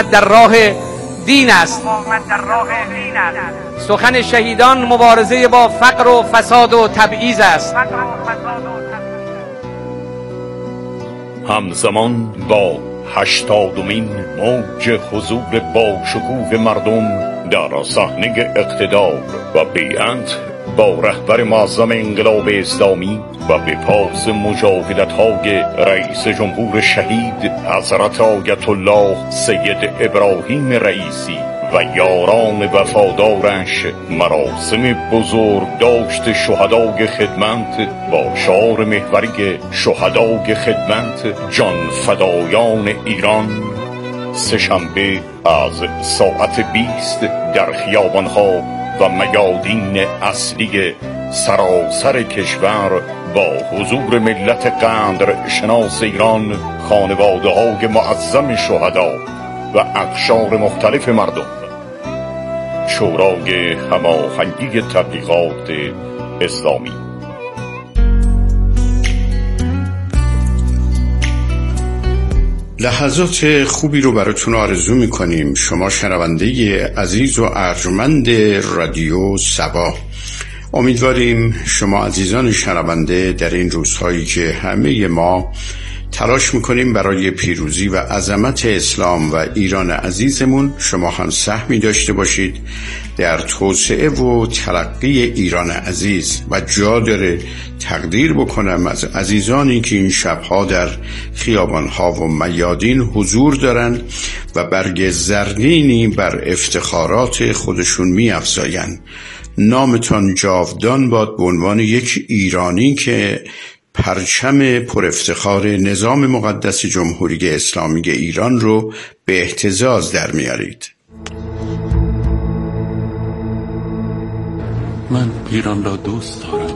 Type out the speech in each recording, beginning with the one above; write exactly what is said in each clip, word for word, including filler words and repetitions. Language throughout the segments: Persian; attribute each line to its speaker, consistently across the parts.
Speaker 1: در راه دین است. سخن شهیدان مبارزه با فقر و فساد و تبعیض است.
Speaker 2: همزمان با هشتادمین موج حضور با شکوه مردم در صحنه اقتدار و بیعت با رهبر معظم انقلاب اسلامی و به پاس مجاهدت‌های رئیس جمهور شهید حضرت آیت الله سید ابراهیم رئیسی و یاران وفادارش مراسم بزرگ داشت شهدای خدمت با شعار محوری شهدای خدمت جان فدایان ایران سه‌شنبه از ساعت بیست در خیابان‌ها و میادین اصلی سراسر کشور با حضور ملت قدر شناس ایران، خانواده‌های معظم شهدا و اقشار مختلف مردم، شورای هماهنگی تبلیغات اسلامی.
Speaker 3: لحظات خوبی رو براتون آرزو میکنیم شما شنونده عزیز و ارجمند رادیو صبا. امیدواریم شما عزیزان شنونده در این روزهایی که همه ما تلاش میکنیم برای پیروزی و عظمت اسلام و ایران عزیزمون، شما هم سهمی داشته باشید در توسعه و ترقی ایران عزیز. و جا داره تقدیر بکنم از عزیزانی که این شبها در خیابانها و میادین حضور دارن و برگ زرینی بر افتخارات خودشون می افزاین. نامتان جاودان باد به عنوان یک ایرانی که پرچم پر افتخار نظام مقدس جمهوری اسلامی ایران رو به اهتزاز در میارید.
Speaker 4: من ایران را دوست دارم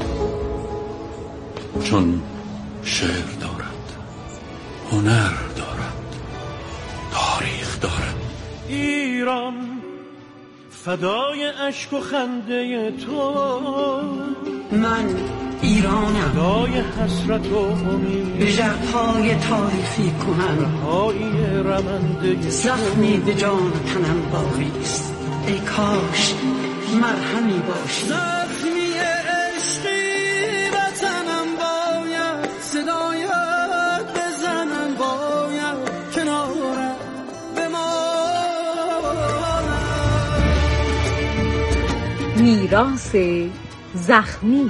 Speaker 4: چون شعر دارد، هنر دارد، تاریخ دارد.
Speaker 5: ایران فدای اشک و خنده تو،
Speaker 6: من ایرانم
Speaker 5: فدای حسرت و امید،
Speaker 6: به ژرفای تاریخی کنن
Speaker 5: های رمنده
Speaker 6: زخمی به جان تنم باقی است. ای کاش مرهمی باشی.
Speaker 5: زخمی عشقی وطنم باید صدایت بزنم، باید کنارم بمانم.
Speaker 7: میراث زخمی.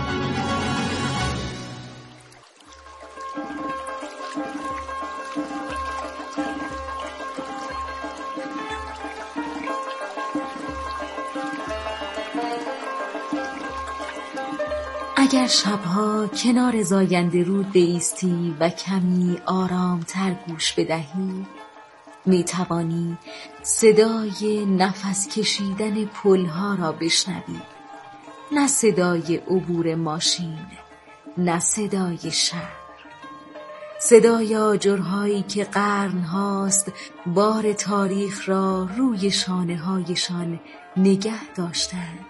Speaker 7: اگر شبها کنار زاینده رود بایستی و کمی آرامتر گوش بدهی، می توانی صدای نفس کشیدن پلها را بشنوی. نه صدای عبور ماشین، نه صدای شهر، صدای آجرهایی که قرنهاست بار تاریخ را روی شانه هایشان نگه داشتند.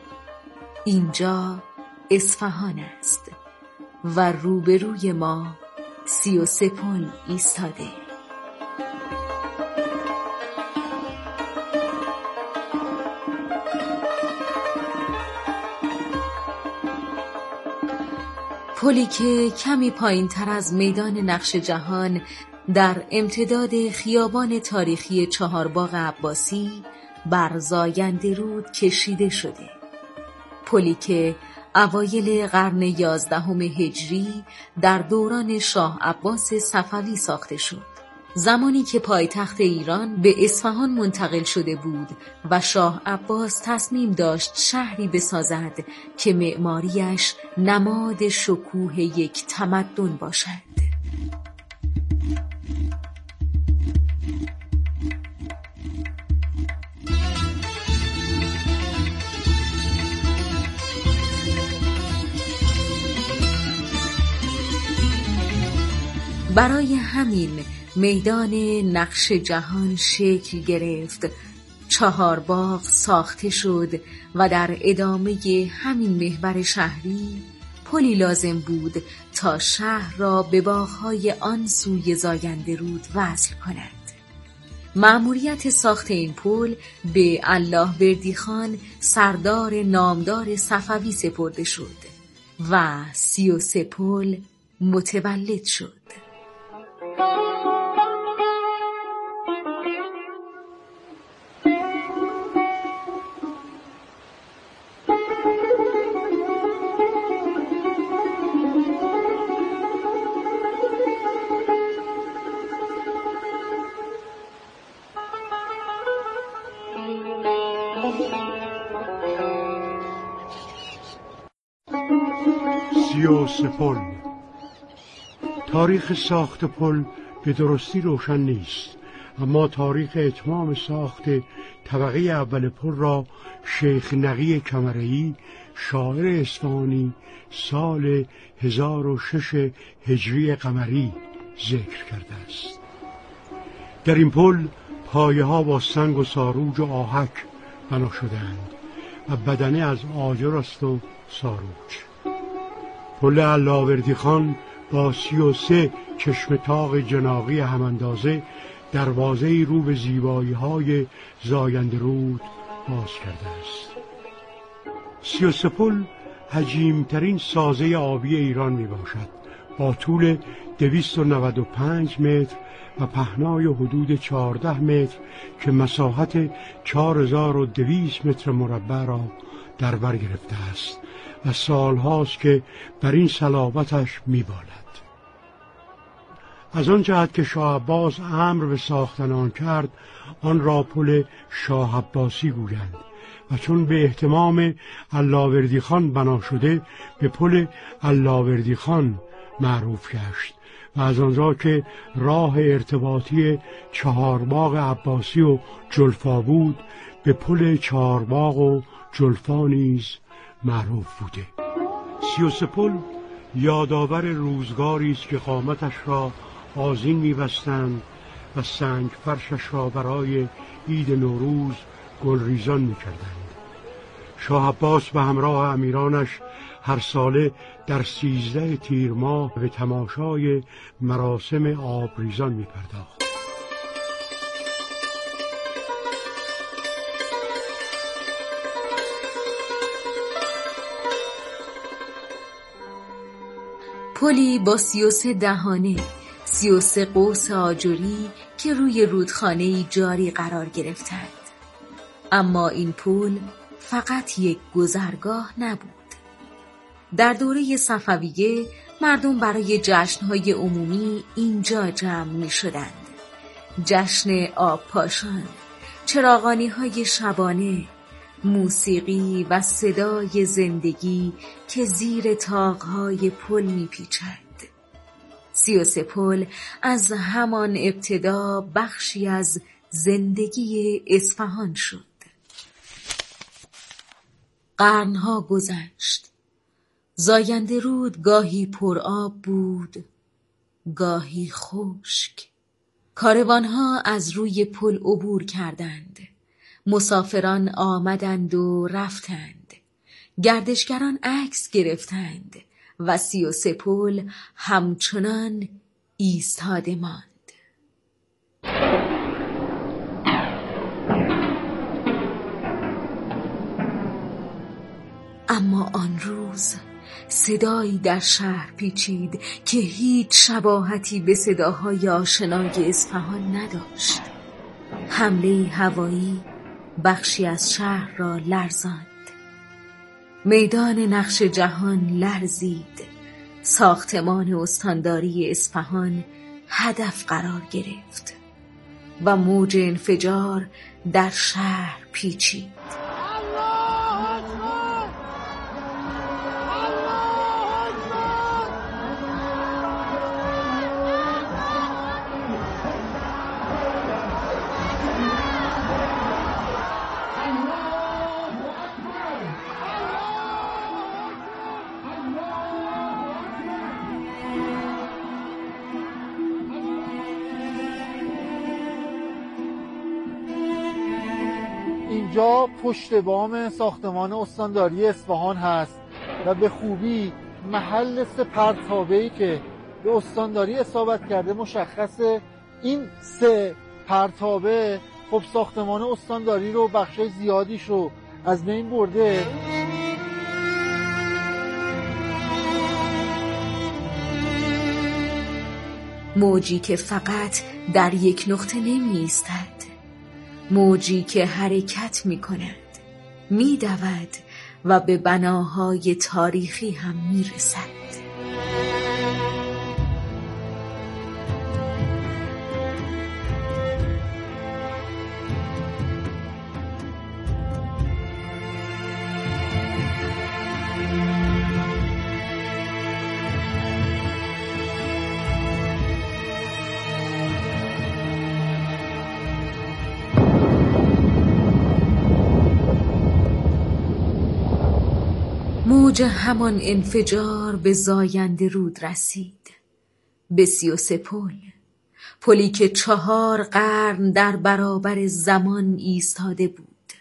Speaker 7: اینجا اصفهان است و روبروی ما سی و سه پل ایستاده. پلی که کمی پایین تر از میدان نقش جهان در امتداد خیابان تاریخی چهارباغ عباسی بر زاینده رود کشیده شده. پلی که اوایل قرن یازدهم هجری در دوران شاه عباس صفوی ساخته شد، زمانی که پایتخت ایران به اصفهان منتقل شده بود و شاه عباس تصمیم داشت شهری بسازد که معماریش نماد شکوه یک تمدن باشد. برای همین میدان نقش جهان شکل گرفت، چهارباغ ساخته شد و در ادامه همین محور شهری پلی لازم بود تا شهر را به باغ‌های آن سوی زاینده رود وصل کند. مأموریت ساخت این پل به اللهوردی خان سردار نامدار صفوی سپرده شد و سی و سه پل متولد شد.
Speaker 8: سی و سه پل. تاریخ ساخت پل به درستی روشن نیست، اما تاریخ اتمام ساخت طبقه اول پل را شیخ نقی کمره‌ای شاعر اصفهانی سال هزار و شش هجری قمری ذکر کرده است. در این پل پایه ها با سنگ و ساروج و آهک بنا شده‌اند و بدنه از آجر است و ساروج. پل اللهوردی خان با سی و سه چشم طاق جناغی هماندازه دروازه‌ای رو به زیبایی‌های زاینده رود باز کرده است. سی و سه پل حجیم‌ترین سازه آبی ایران می باشد، با طول دویست و نود و پنج متر و پهنای حدود چهارده متر که مساحت چهار هزار و دویست متر مربع را در بر گرفته است و سالهاست که بر این صلابتش می‌بالد. از آن جهت که شاه عباس امر به ساختن آن کرد، آن را پل شاه عباسی گویند و چون به اهتمام اللهوردی خان بنا شده به پل اللهوردی خان معروف گشت و از آنجا که راه ارتباطی چهارباغ عباسی و جلفا بود به پل چهارباغ و جلفا نیز معروف بوده. سی و سه پل یادآور روزگاری است که قامتش را آذین می‌بستند و سنگ فرشش را برای عید نوروز گلریزان می‌کردند. شاه عباس به همراه امیرانش هر ساله در سیزده تیر ماه به تماشای مراسم آبریزان می‌پرداخت.
Speaker 7: پلی با سی و سه دهانه، سی و سه قوس آجری که روی رودخانه‌ای جاری قرار گرفتند. اما این پل فقط یک گذرگاه نبود. در دوره صفویه مردم برای جشن‌های عمومی اینجا جمع می‌شدند. جشن آب پاشان، چراغانی‌های شبانه، موسیقی و صدای زندگی که زیر طاق‌های پل می‌پیچد. سی و سه پل از همان ابتدا بخشی از زندگی اصفهان شد. قرنها گذشت. زاینده رود گاهی پر آب بود، گاهی خشک. کاروانها از روی پل عبور کردند. مسافران آمدند و رفتند. گردشگران عکس گرفتند و سی و سه پل همچنان ایستاده ماند. اما آن روز صدایی در شهر پیچید که هیچ شباهتی به صداهای آشنای اصفهان نداشت. حمله هوایی بخشی از شهر را لرزاند. میدان نقش جهان لرزید. ساختمان استانداری اصفهان هدف قرار گرفت و موج انفجار در شهر پیچید.
Speaker 9: اینجا پشت بام ساختمان استانداری اصفهان هست و به خوبی محل سه پرتابه‌ای که به استانداری اصابت کرده مشخصه. این سه پرتابه خب ساختمان استانداری رو بخش زیادیش رو از بین برده.
Speaker 7: موجی که فقط در یک نقطه نمی ایستد، موجی که حرکت می کند، می دود و به بناهای تاریخی هم می رسد. موج همان انفجار به زاینده رود رسید، به سی و سه پل، پلی که چهار قرن در برابر زمان ایستاده بود.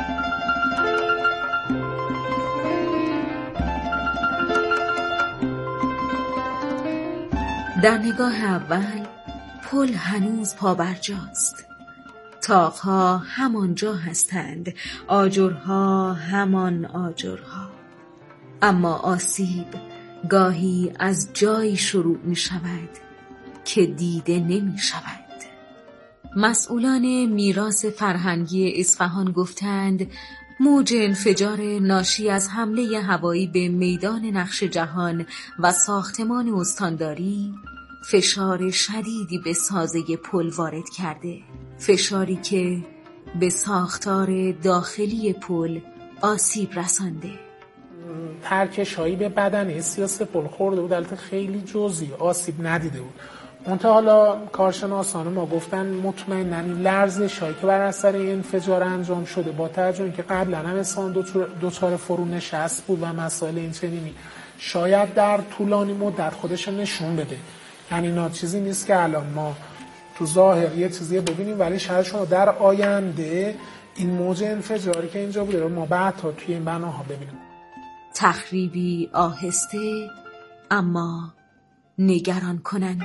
Speaker 7: در نگاه اول پل هنوز پابرجاست، طاق‌ها همانجا هستند، آجرها همان آجرها، اما آسیب گاهی از جایی شروع می شود که دیده نمی شود. مسئولان میراث فرهنگی اصفهان گفتند موج انفجار ناشی از حمله هوایی به میدان نقش جهان و ساختمان استانداری فشار شدیدی به سازه پل وارد کرده، فشاری که به ساختار داخلی پل آسیب رسانده.
Speaker 10: ترکش هایی به بدن سی و سه پل خورده بود، البته خیلی جزئی، آسیب ندیده بود. منتها حالا کارشناسان ما گفتن مطمئناً این لرزش هایی که بر اثر انفجار انجام شده با توجه اینکه قبلا هم انسان دچار فرونشست بود و مسائل این چنینی شاید در طولانی مدت خودش نشون بده. یعنی اینا چیزی نیست که الان ما تو ظاهر یه چیزی ببینیم، ولی شاید شما در آینده این موج انفجاری که اینجا بوده رو ما بعدها توی این بناها ببینیم.
Speaker 7: تخریبی آهسته اما نگران کننده.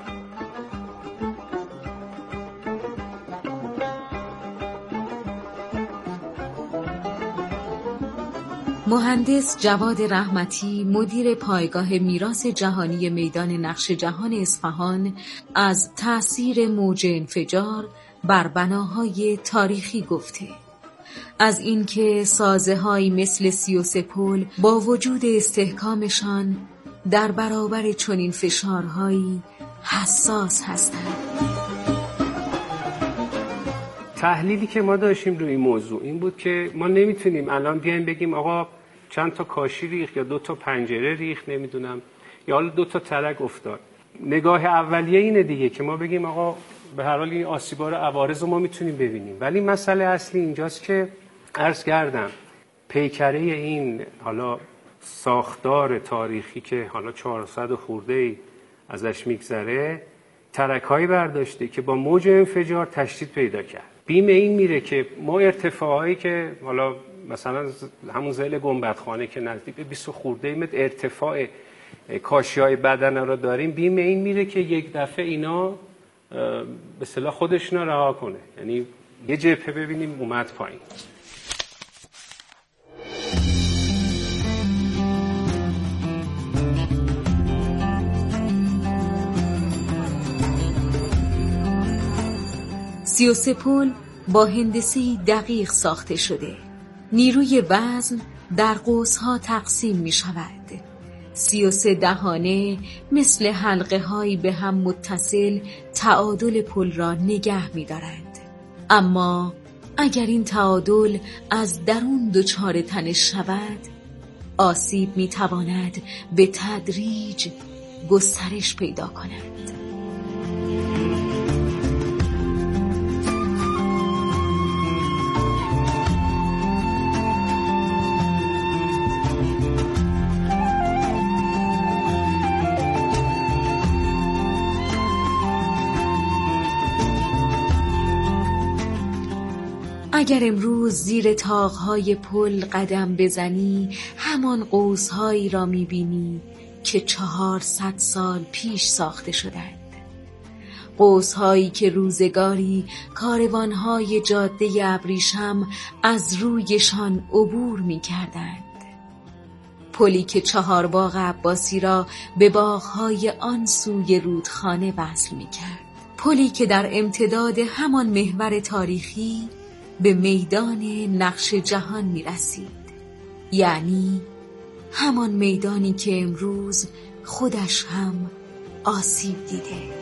Speaker 7: مهندس جواد رحمتی، مدیر پایگاه میراث جهانی میدان نقش جهان اصفهان، از تأثیر موج انفجار بر بناهای تاریخی گفته. از اینکه سازه‌هایی مثل سی و سه پل با وجود استحکامشان در برابر چنین فشارهایی حساس هستند.
Speaker 11: تحلیلی که ما داشتیم روی این موضوع این بود که ما نمیتونیم الان بیایم بگیم آقا چند تا کاشی ریخت یا دو تا پنجره ریخت، نمیدونم، یا حالا دو تا ترک افتاد. نگاه اولیه اینه دیگه که ما بگیم آقا به هر حال این آسیب‌ها رو عوارض رو ما میتونیم ببینیم، ولی مسئله اصلی اینجاست که عرض کردم پیکره این حالا ساختار تاریخی که حالا چهارصد خورده ازش میگذره ترک‌هایی برداشته که با موج انفجار تشدید پیدا کرد. بیم این میره که ما ارتفاعایی که حالا مثلا همون ذیل گنبدخانه که نزدیک به بیست خورده متر ارتفاع کاشی‌های بدن رو داریم، بیم این میره که یک دفعه اینا به اصطلاح خودشون رو رها کنه، یعنی یه جبهه ببینیم اومد پایین.
Speaker 7: سی و سه پل با هندسی دقیق ساخته شده. نیروی وزن در قوس‌ها تقسیم می شود. سی و سه دهانه مثل حلقه هایی به هم متصل تعادل پل را نگه می دارند. اما اگر این تعادل از درون دچار تنش شود، آسیب می تواند به تدریج گسترش پیدا کند. اگر امروز زیر طاق‌های پل قدم بزنی، همان قوس‌هایی را می‌بینی که چهارصد سال پیش ساخته شدند. قوس‌هایی که روزگاری کاروان‌های جاده ابریشم از رویشان عبور می‌کردند. پلی که چهارباغ عباسی را به باغ‌های آن سوی رودخانه وصل می‌کرد. پلی که در امتداد همان محور تاریخی به میدان نقش جهان می‌رسید. یعنی همان میدانی که امروز خودش هم آسیب دیده.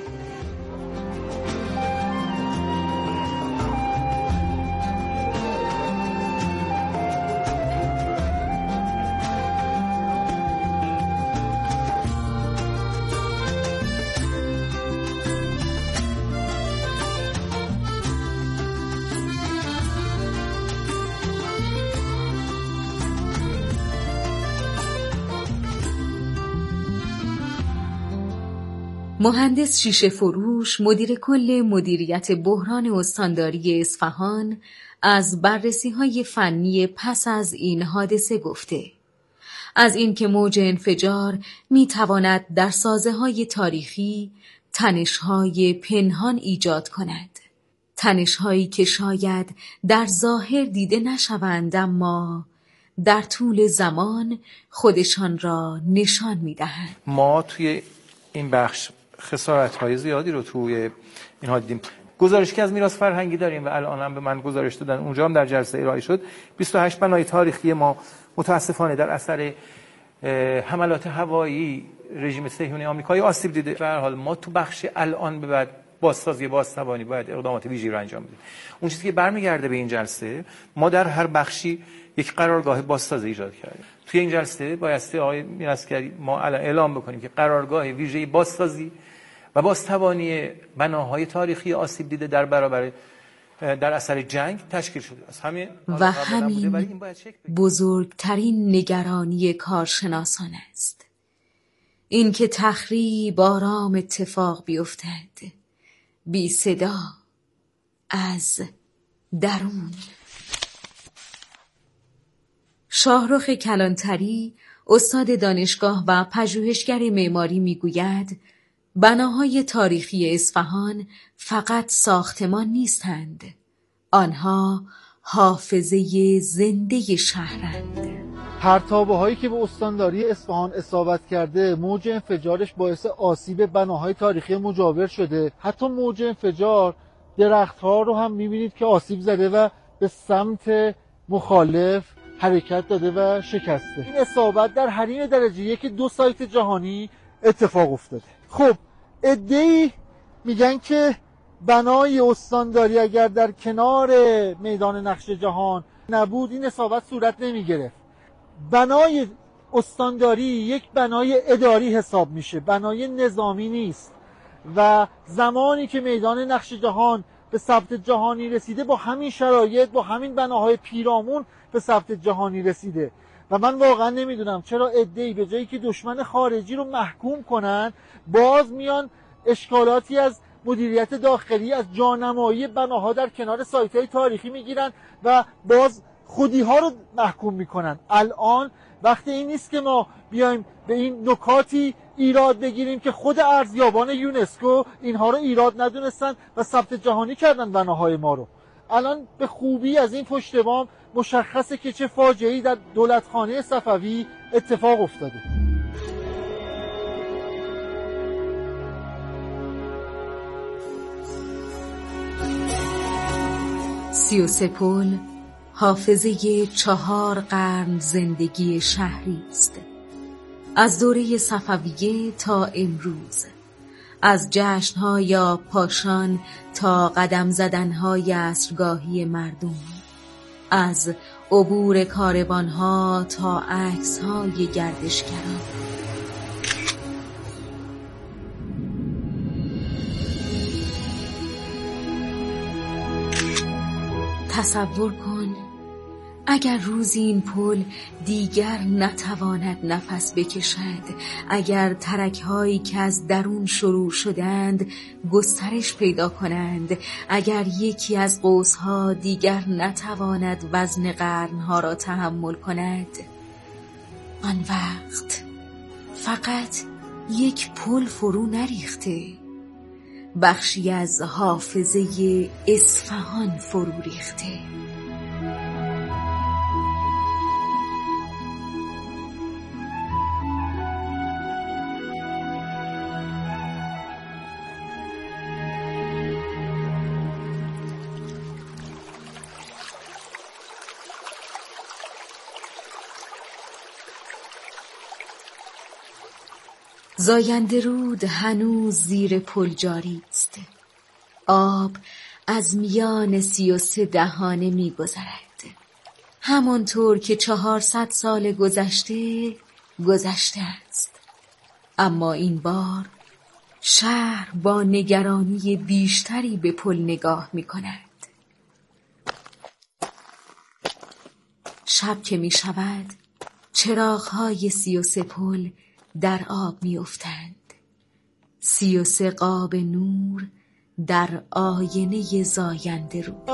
Speaker 7: مهندس شیشه فروش، مدیر کل مدیریت بحران استانداری اصفهان، از بررسی‌های فنی پس از این حادثه گفته. از اینکه موج انفجار می‌تواند در سازه‌های تاریخی تنش‌های پنهان ایجاد کند. تنش‌هایی که شاید در ظاهر دیده نشوند، اما در طول زمان خودشان را نشان می‌دهند.
Speaker 12: ما توی این بخش خسارت‌های زیادی رو توی اینها دیدیم. گزارشی که از میراث فرهنگی داریم و الان هم به من گزارش دادن، اونجا هم در جلسه ارائه شد. بیست و هشت بنای تاریخی ما متاسفانه در اثر حملات هوایی رژیم صهیونی آمریکایی آسیب دیده. به هر حال ما تو بخش الان به بعد بازسازی بازتوانی باید اقدامات ویژه‌ای رو انجام بدیم. اون چیزی که برمیگرده به این جلسه، ما در هر بخشی یک قرارگاه بازسازی ایجاد کردیم. توی این جلسه بایستی آقای میراثگری ما الان اعلام بکنیم که قرارگاه ویژه‌ای بازسازی و بازتوانی بناهای تاریخی آسیب دیده در برابر در اثر جنگ تشکیل شده است. همین
Speaker 7: و همین بزرگترین نگرانی کارشناسان است. این که تخریب آرام اتفاق بیفتد، بی صدا، از درون. شاهرخ کلانتری، استاد دانشگاه و پژوهشگر معماری، میگوید بناهای تاریخی اصفهان فقط ساختمان نیستند، آنها حافظه زنده شهرند.
Speaker 9: پرتابه هایی که به استانداری اصفهان اصابت کرده، موج انفجارش باعث آسیب بناهای تاریخی مجاور شده. حتی موج انفجار درخت ها رو هم میبینید که آسیب زده و به سمت مخالف حرکت داده و شکسته. این اصابت در حریم درجه یک دو سایت جهانی اتفاق افتاده. خب عده‌ای میگن که بنای استانداری اگر در کنار میدان نقش جهان نبود این اصابت صورت نمیگرفت. بنای استانداری یک بنای اداری حساب میشه، بنای نظامی نیست و زمانی که میدان نقش جهان به ثبت جهانی رسیده با همین شرایط، با همین بناهای پیرامون به ثبت جهانی رسیده. و من واقعا نمیدونم چرا عده‌ای به جایی که دشمن خارجی رو محکوم کنن باز میان اشکالاتی از مدیریت داخلی، از جانمایی بناها در کنار سایت‌های تاریخی میگیرن و باز خودی‌ها رو محکوم میکنن. الان وقت این نیست که ما بیایم به این نکاتی ایراد بگیریم که خود ارزیابان یونسکو اینها رو ایراد ندونستن و ثبت جهانی کردن بناهای ما رو. الان به خوبی از این پشت بام مشخصه که چه فاجعه‌ای در دولتخانه صفوی اتفاق افتاده.
Speaker 7: سی و سه پل حافظه چهار قرن زندگی شهری است. از دوره صفویه تا امروز، از جشن‌های یا پاشان تا قدم زدن‌های عصرگاهی مردم، از عبور کاروان‌ها تا عکس‌های گردشگران. تصور کن اگر روزی این پل دیگر نتواند نفس بکشد، اگر ترک‌هایی که از درون شروع شدند گسترش پیدا کنند، اگر یکی از قوس‌ها دیگر نتواند وزن قرن‌ها را تحمل کند، آن وقت فقط یک پل فرو نریخته، بخشی از حافظه اصفهان فرو ریخته. زاینده رود هنوز زیر پل جاری است. آب از میان سی و سه دهانه می گذرد. همانطور که چهارصد سال گذشته گذشته است. اما این بار شهر با نگرانی بیشتری به پل نگاه می کند. شب که می شود چراغ‌های سی و سه پل در آب می افتند. سی و سه قاب نور در آینه زاینده رود.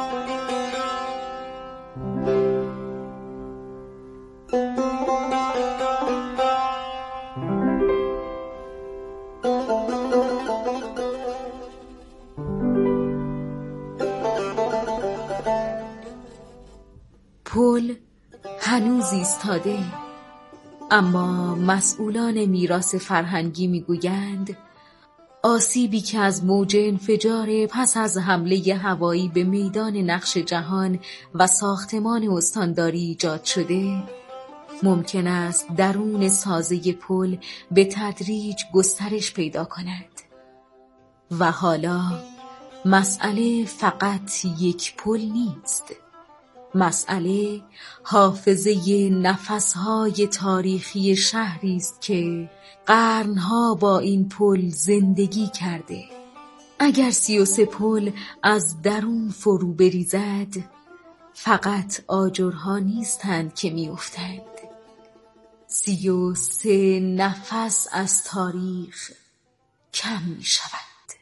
Speaker 7: پل هنوز ایستاده، اما مسئولان میراث فرهنگی میگویند آسیبی که از موج انفجار پس از حمله هوایی به میدان نقش جهان و ساختمان استانداری ایجاد شده، ممکن است درون سازه پل به تدریج گسترش پیدا کند. و حالا مسئله فقط یک پل نیست. مسئله حافظه نفسهای تاریخی شهری است که قرنها با این پل زندگی کرده. اگر سی و سه پل از درون فرو بریزد، فقط آجرها نیستند که می افتند. سی و سه نفس از تاریخ کم می شود.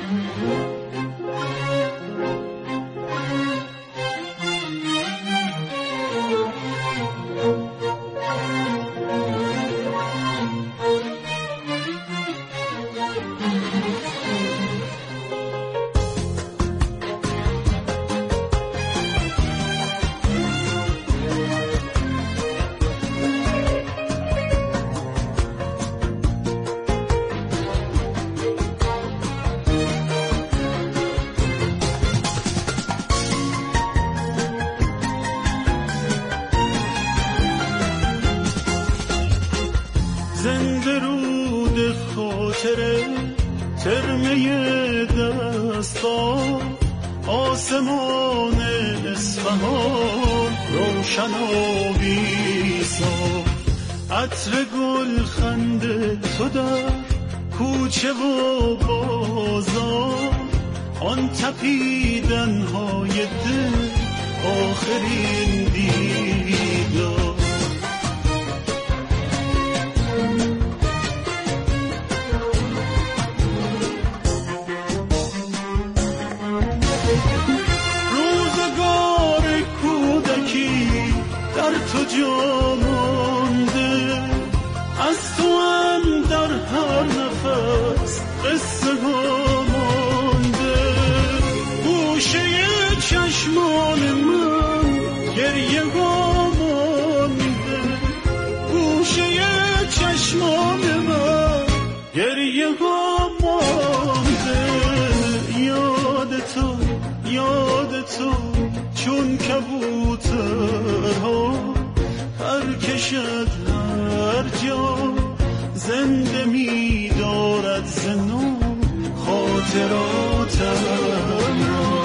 Speaker 5: زنده رود خاطره ترمه دستا، آسمان اصفهان روشن و بی‌صاف، عطر گل خنده تو در کوچه و بازار، آن تپیدن های دل آخرین دیدار. تو جا مانده، از تو هم در هر نفس قصه ها مانده، گوشه چشمان من گریه ها مانده، گوشه چشمان من گریه ها مانده. یاد تو یاد تو چون کبوترها پر کشد هر جا، زنده می دارد زنو خاطراتم را.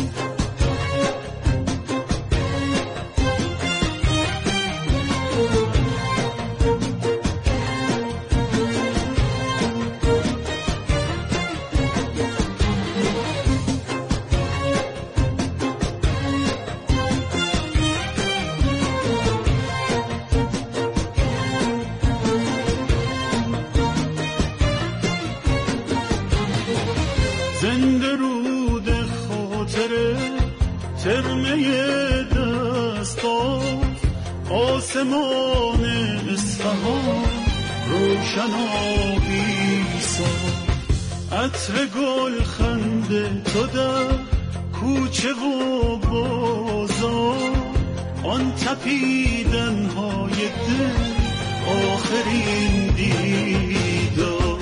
Speaker 5: زنده رود خاطره ترمه دستاف، آسمان اصفهان روشن و بی‌صاف، عطر گل خنده تو در کوچه و بازار، آن تپیدن های دل آخرین دیدار.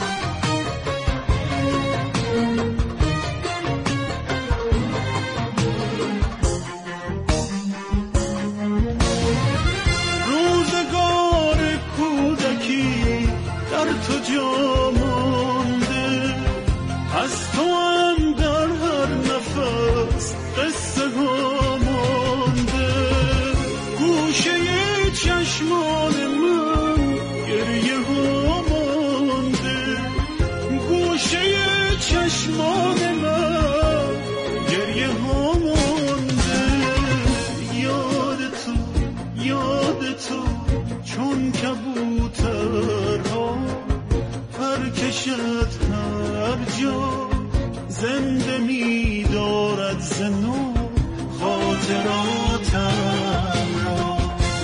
Speaker 5: روزگار کودکی در تو جا مانده، از تو هم در هر نفس قصه ها مانده. گوشه چشمان من گریه ها مانده، گوشه چشمان من گریه ها مانده. یاد تو یاد تو چون کبوترها پر کشد هر جا، زنده می دارد زنو خاطراتم را.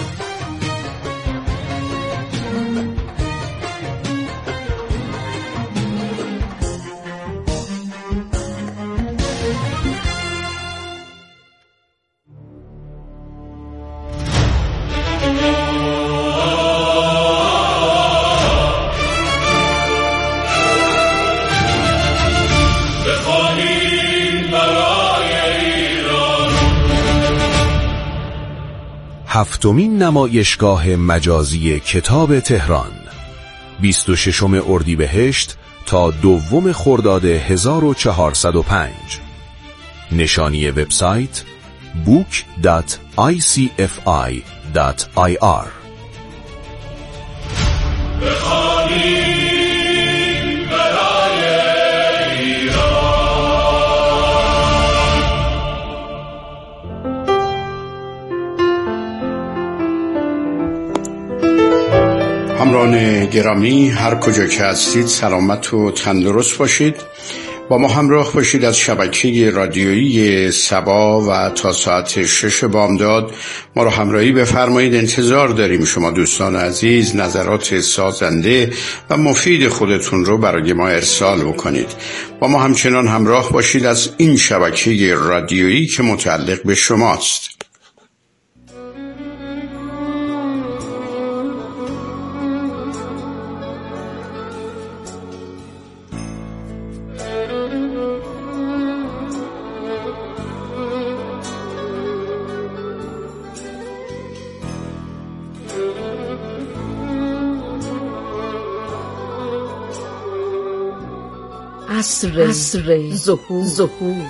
Speaker 13: هفتمین نمایشگاه مجازی کتاب تهران، بیست و ششم اردیبهشت تا دوم خرداد هزار و چهارصد و پنج. نشانی وبسایت book dot i c f i dot i r.
Speaker 3: همراهان گرامی، هر کجا که هستید سلامت و تندرست باشید. با ما همراه باشید از شبکه رادیویی سبا و تا ساعت شش بامداد ما را همراهی بفرمایید. انتظار داریم شما دوستان عزیز نظرات سازنده و مفید خودتون رو برای ما ارسال بکنید. با ما همچنان همراه باشید از این شبکه رادیویی که متعلق به شماست.
Speaker 7: عصر, عصر ظهور, ظهور.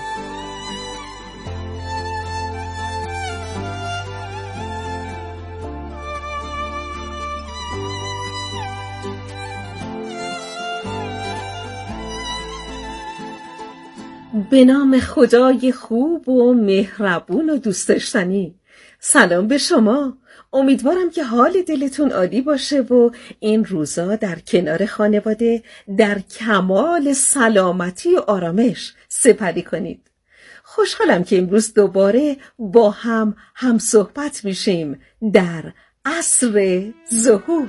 Speaker 7: به نام خدای خوب و مهربون و دوست داشتنی. سلام به شما. امیدوارم که حال دلتون عالی باشه و این روزا در کنار خانواده در کمال سلامتی و آرامش سپری کنید. خوشحالم که امروز دوباره با هم هم صحبت میشیم در عصر ظهور.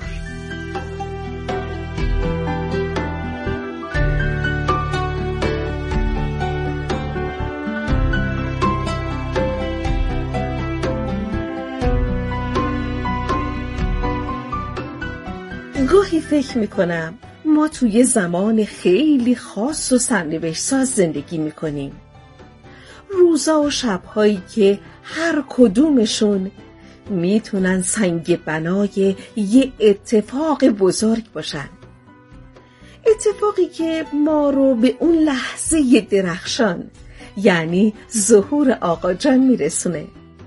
Speaker 7: گاهی فکر میکنم ما توی زمان خیلی خاص و سرنوشت ساز زندگی میکنیم. روزا و شبهایی که هر کدومشون میتونن سنگ بنای یه اتفاق بزرگ باشن. اتفاقی که ما رو به اون لحظه درخشان یعنی ظهور آقا جان میرسونه.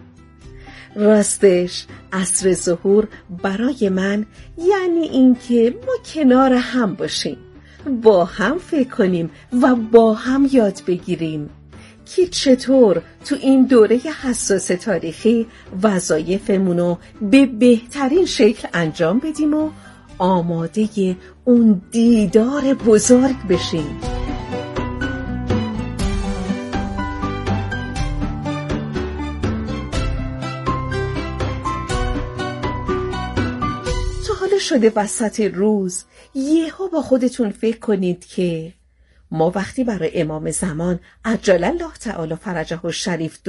Speaker 7: راستش عصر ظهور برای من یعنی این که ما کنار هم باشیم، با هم فکر کنیم و با هم یاد بگیریم که چطور تو این دوره حساس تاریخی وظایفمونو به بهترین شکل انجام بدیم و آماده اون دیدار بزرگ بشیم. شده وسط روز یهو با خودتون فکر کنید که
Speaker 14: ما وقتی برای امام زمان عجل الله تعالی فرجه الشریف